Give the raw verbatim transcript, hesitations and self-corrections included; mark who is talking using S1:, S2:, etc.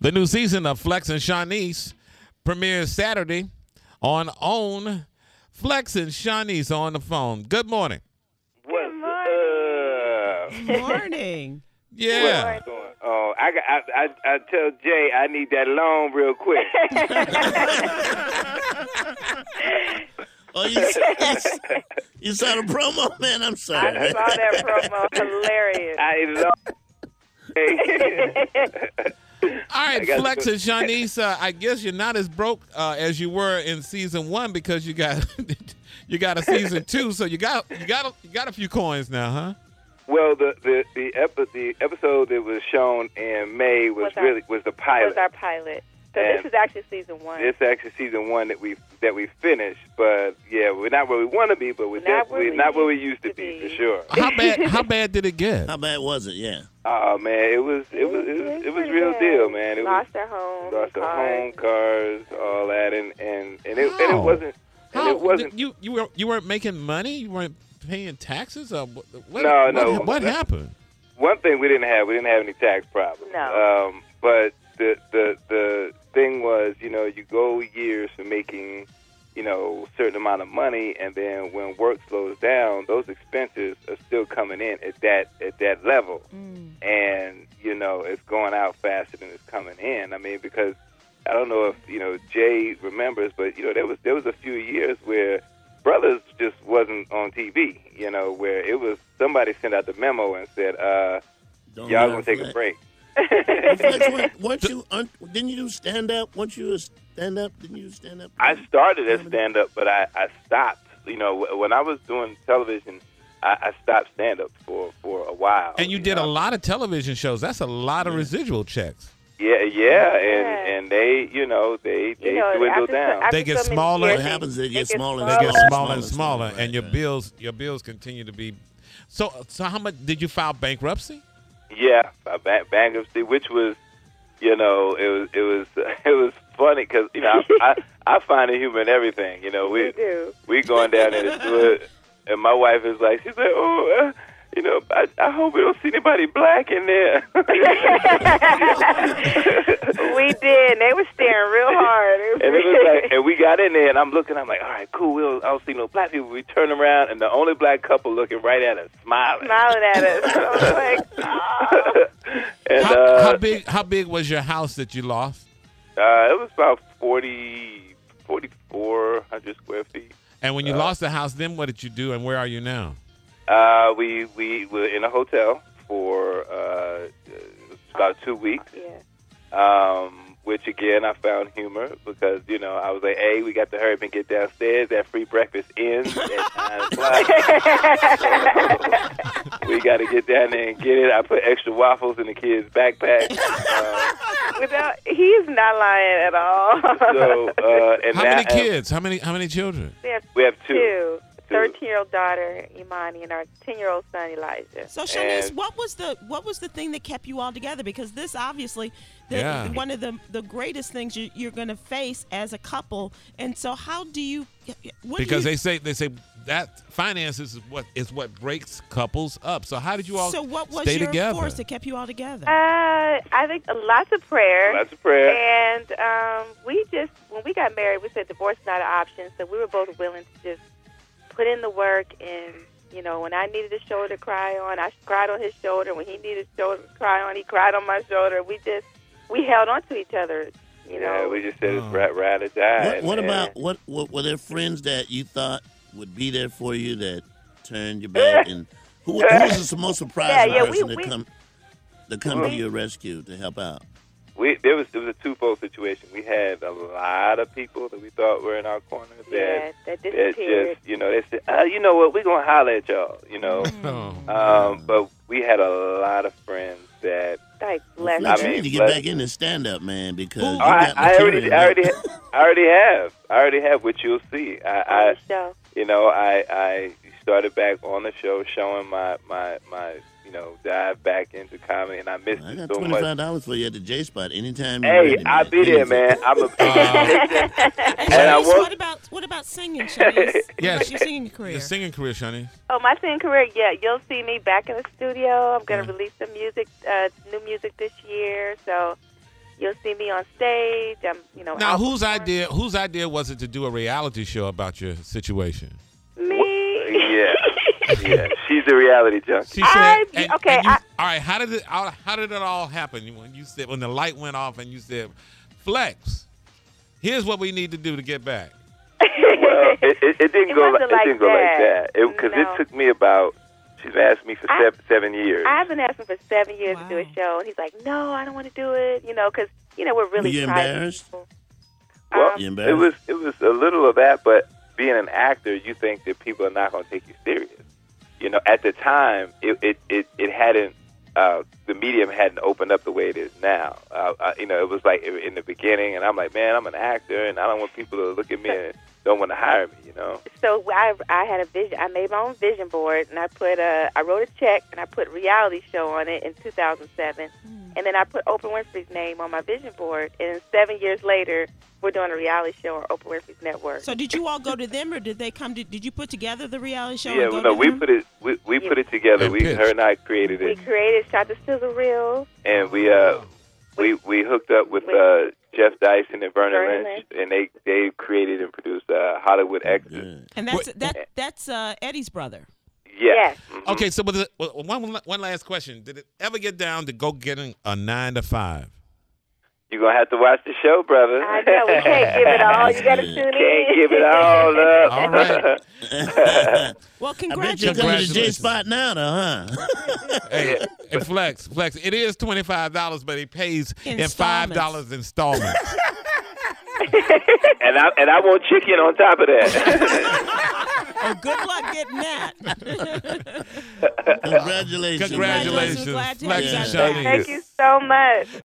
S1: The new season of Flex and Shanice premieres Saturday on OWN. Flex and Shanice on the phone. Good morning.
S2: What's
S3: Good
S2: up?
S3: morning.
S1: Yeah.
S2: What's going on? I, got, I, I, I tell Jay I need that loan real quick.
S4: Oh, you, you, you saw the promo, man? I'm sorry.
S5: I saw that promo. Hilarious.
S2: I love
S1: All right,
S2: I got
S1: Flex
S2: to-
S1: and Shanice, uh, I guess you're not as broke uh, as you were in season one because you got you got a season two, so you got you got a, you got a few coins now, huh?
S2: Well, the the the, epi- the episode that was shown in May was,
S5: Was our-
S2: really was the pilot.
S5: was our pilot. So
S2: And
S5: this is actually season one.
S2: This actually season one that we that we finished, but yeah, we're not where we want to be, but we're
S5: Not
S2: definitely
S5: where we
S2: not where we
S5: used
S2: used to
S5: to
S2: be,
S5: be.
S2: for sure.
S1: How bad how bad did it get?
S4: How bad was it? Yeah.
S2: Oh man, it was it was it was, it was
S5: pretty
S2: real
S5: bad.
S2: deal, man. It
S5: Lost
S2: was
S5: our home.
S2: lost our
S5: cars.
S2: home, cars, all that, and and and it, and
S1: How?
S2: it wasn't and
S1: How
S2: it wasn't.
S1: you you were you weren't making money? You weren't paying taxes? Or what, what,
S2: No,
S1: what,
S2: no.
S1: What happened?
S2: One thing we didn't have, we didn't have any tax problems.
S5: No.
S2: Um, but the the the thing was, you know, you go years for making, you know, a certain amount of money, and then when work slows down, those expenses are still coming in at that at that level,
S5: Mm.
S2: and you know, it's going out faster than it's coming in. I mean, because I don't know if you know Jay remembers, but you know, there was there was a few years where Brothers just wasn't on T V. You know, where it was somebody sent out the memo and said, uh,
S4: Don't
S2: "Y'all
S4: let
S2: gonna take
S4: Flex.
S2: a break."
S4: Flex, weren't, weren't you, aren't, didn't you do stand up? Weren't you a stand up? Didn't you stand up?
S2: I started as stand up, but I, I stopped. You know, wh- when I was doing television, I, I stopped stand up for, for a while.
S1: And you did
S2: know?
S1: a lot of television shows. That's a lot of residual checks.
S2: Yeah, yeah, and and they, you know, they they
S5: You know,
S2: dwindle
S5: after,
S2: down.
S5: after
S1: They get
S5: so many
S1: smaller.
S5: years,
S4: What happens? They get smaller and
S1: They get
S4: Smaller,
S1: smaller and
S4: smaller,
S1: smaller,
S4: smaller,
S1: and your
S4: right, right.
S1: bills your bills continue to be. So so how much did you file bankruptcy?
S2: Yeah, uh, ba- bankruptcy, which was, you know, it was it was it was funny because you know I, I I find the humor in everything. You know, we
S5: You do.
S2: we going down there to do it, and my wife is like, she's like, oh, uh, you know, I, I hope we don't see anybody black in there.
S5: We did. They were staring real hard. It was
S2: And it was
S5: really-
S2: like, and we got in there, and I'm looking. I'm like, all right, cool. We don't, I don't see no black people. We turn around, and the only black couple looking right at us, smiling.
S5: smiling at us. I was like, oh.
S2: And
S1: How,
S2: uh,
S1: how big how big was your house that you lost?
S2: uh, it was about forty, forty-four hundred square feet.
S1: And when you lost the house, then what did you do, and where are you now?
S2: Uh, we we were in a hotel for uh, about two weeks.
S5: Yeah.
S2: Um, which again I found humor because you know I was like, hey, we got to hurry up and get downstairs. That free breakfast ends at nine o'clock. So we got to get down there and get it. I put extra waffles in the kids' backpack. Uh,
S5: Without, he's not lying at all.
S2: so uh, and
S1: How
S2: now-
S1: many kids? How many how many children?
S5: We have,
S2: We have two.
S5: two. thirteen-year-old daughter, Imani, and our ten-year-old son, Elijah.
S3: So, Shanice,
S2: And-
S3: what was the what was the thing that kept you all together? Because this obviously, the,
S1: Yeah.
S3: one of the the greatest things you, you're going to face as a couple. And so, how do you? What do
S1: Because
S3: you,
S1: they say they say that finances is what is what breaks couples up. So how did you all
S3: So, what was
S1: stay
S3: your
S1: together?
S3: force that kept you all together?
S5: Uh, I think lots of prayer.
S2: Lots of prayer.
S5: And um, we just, when we got married, we said divorce is not an option. So we were both willing to just put in the work. And, you know, when I needed a shoulder to cry on, I cried on his shoulder. When he needed a shoulder to cry on, he cried on my shoulder. We just, we held on to each other, you know.
S2: Yeah, we just said it's
S1: Oh.
S2: rat, rat or die.
S4: What, what
S2: And-
S4: about what, what? Were there friends that you thought would be there for you that turned your back? And who, who was the most surprised
S5: Yeah, yeah,
S4: person
S5: we-
S4: to
S5: we-
S4: come to come to your rescue to help out?
S2: We there was it was a twofold situation. We had a lot of people that we thought were in our corner that
S5: Yeah, that
S2: that
S5: disappeared.
S2: just you know they said, uh, you know what, we're gonna holler at y'all, you know.
S1: Oh.
S2: Um, but we had a lot of friends that
S5: Like, bless
S4: Flex,
S2: I
S4: you
S2: mean,
S4: need to get
S2: but-
S4: back in and stand up, man, because you
S2: I,
S4: got
S2: I already
S4: material.
S2: I already I already have I already have, which you'll see. I,
S5: on
S2: I
S5: the show.
S2: you know I I started back on the show showing my my my you know dive back into comedy, and I missed
S4: I
S2: it
S4: got
S2: so
S4: twenty
S2: much.
S4: five dollars for you at the J Spot anytime. you're
S2: Hey,
S4: ready,
S2: I'll be there, man. I'm a
S3: and
S2: and I
S3: Shanice,
S2: want
S3: what about what about singing, Shanice? What
S1: Yes.
S3: about your singing career?
S1: Your singing career, Shani.
S5: Oh, my singing career, yeah. You'll see me back in the studio. I'm going to release some music, uh, new music this year. So, You'll see me on stage. I'm, you know.
S1: Now,
S5: out
S1: whose
S5: performing.
S1: idea? Whose idea was it to do a reality show about your situation?
S5: Me.
S2: Yeah, yeah. She's a reality junkie.
S1: She said,
S5: I-
S1: and-
S5: okay,
S1: and you-
S5: I-
S1: all right. How did it? How how did it all happen? When you said when the light went off and you said, "Flex, here's what we need to do to get back."
S2: Well, it, it, it didn't
S5: It
S2: go.
S5: wasn't
S2: It
S5: like
S2: didn't go like that.
S5: that.
S2: Because
S5: No.
S2: it took me about. She's asked me for
S5: I-
S2: seven, seven years.
S5: I've been asking for seven years to do a
S3: Wow.
S5: show, and he's like, "No, I don't want to do it." You know, because you know we're really.
S4: Were you
S5: private
S4: embarrassed?
S5: people.
S2: Well,
S5: Um,
S4: You
S2: it
S4: embarrassed?
S2: was it was a little of that, but being an actor, you think that people are not going to take you serious. You know, at the time, it it it, it hadn't. Uh, the medium hadn't opened up the way it is now. Uh, I, you know, it was like in the beginning, and I'm like, man, I'm an actor, and I don't want people to look at me and don't want to hire me. You know.
S5: So I I had a vision. I made my own vision board, and I put a I wrote a check, and I put reality show on it in two thousand seven, and then I put Oprah Winfrey's name on my vision board. And seven years later, we're doing a reality show on Oprah Winfrey's network.
S3: So did you all go to them, or did they come to? Did you put together the reality show?
S2: Yeah,
S3: and go
S2: well, no,
S3: to
S2: we
S3: them?
S2: put it we, we put it together.
S1: And
S2: We
S1: pitch.
S2: her and I created
S5: we
S2: it,
S5: created Shot the Sizzle Reel.
S2: and we uh we we hooked up with uh Jeff Dyson and Vernon
S5: Vernon
S2: Lynch, and they they created and produced uh, Hollywood Exit.
S4: Yeah.
S3: And that's
S1: Wait.
S3: that that's uh, Eddie's brother.
S2: Yes.
S5: Yes.
S2: Mhm.
S1: Okay, so with the, well, one one last question: did it ever get down to go getting a nine to five?
S2: You're gonna have to watch the show, brother.
S5: I know we can't give it all. You got to
S4: Yeah.
S5: tune in.
S2: Can't give it all up.
S1: All right.
S3: Well,
S4: I bet you're
S3: congratulations.
S4: coming to J
S1: Congratulations.
S4: Spot now, though, huh?
S1: Hey, hey, Flex, Flex. It is twenty five dollars, but he pays in five
S3: Installments.
S1: dollars installments.
S2: and I and I want chicken on top of that.
S3: Oh, good luck getting that.
S4: Congratulations.
S1: Congratulations,
S3: Glad to
S1: Flex
S3: have
S1: and
S3: you guys
S1: Shawnees.
S5: Thank you so much.